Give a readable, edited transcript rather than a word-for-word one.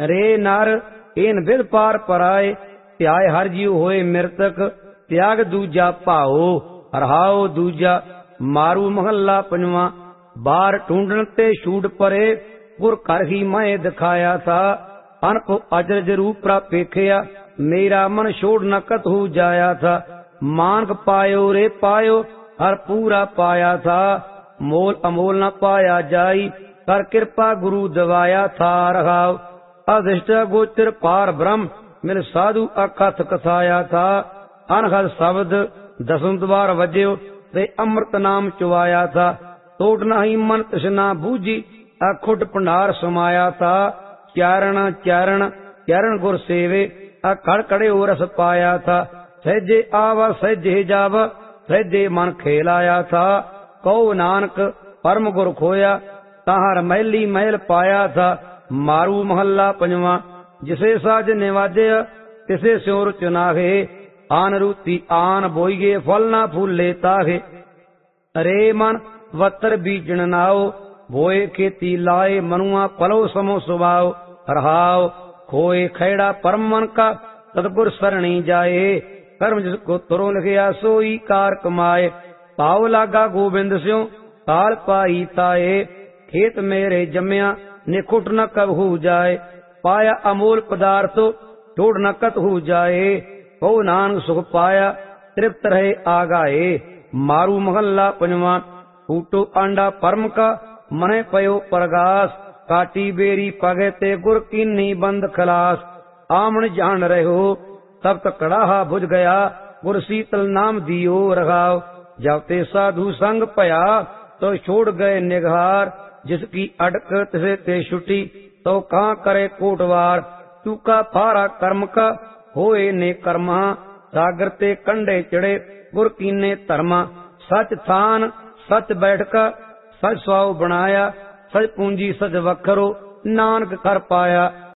रे नर in with पार पराए, ध्याय हर जीव होए मृतक, त्याग दूजा भाओ, रहाओ दूजा। मारू महला पंजवा। बार ढूंढन ते छूट परे, गुर घर ही मैं दिखाया था। अनप अजरज रूप प्रापेखिया, मेरा मन छोड़ न कतहु जाया था। मानक पायो रे पायो, हर पूरा पाया था। मोल अमोल न पाया जाई, कर कृपा गुरु दवाया था। रहाओ अधिष्ठ गोचर पार ब्रह्म, मिल साधु अकथ कथाया था। अनहद शब्द दसम द्वार वज्यो, ते अमृत नाम चुवाया था। टोट नहीं मन तृष्णा बूझी, अखुट भंडार समाया था। चारण चारण चरण गुर सेवे, अखड़ कड़े हो रस पाया था। सहजे आवा सहजे जावा, सहजे मन खेलाया था। कहो नानक परम गुर खोया, ताहर मैली मैल पाया था। मारू महला पंजवा। जिसे साज निवाजे, तिसे स्योर चुनाहे। आन रूती आन बोईगे, फल ना फूले ताहे। अरे मन वतर बीजन नाओ, बोए खेती लाए। मनुआ पलो समो सुभाओ, रहाओ खोए खैड़ा परम मन का, सतगुर सरणी जाए। कर्म जिसको तुरो लिखिया, सोई कार कमाए। पाव लागा गोबिंद स्यों, ताल पाई ताए। खेत मेरे जम्या, निकुट न कब हो जाए। पाया अमोल पदार्थो, छोड़ न कत हो जाए। हो नानक सुख पाया, तृप्त रहे आगाए। मारू महला पंजवा। फूटो आंडा परम का, मने पयो परगास। काटी बेरी पगे ते, गुर कीनी बंद खलास। आमन जान रहो, तब तक कड़ाहा बुझ गया। गुर शीतल नाम दियो रघाओ। जब ते साधु संग पया, तो छोड़ गए निघार। जिसकी अटक तिसे ते छुटी, तो कहाँ करे कोटवार। चूका फारा कर्म का, होए ने कर्मा। सागर ते कंडे चढ़े, गुर कीने धर्मा। सच थान सच बैठका, सच स्वाव बनाया। सच पूंजी सच वखरो, नानक कर पाया।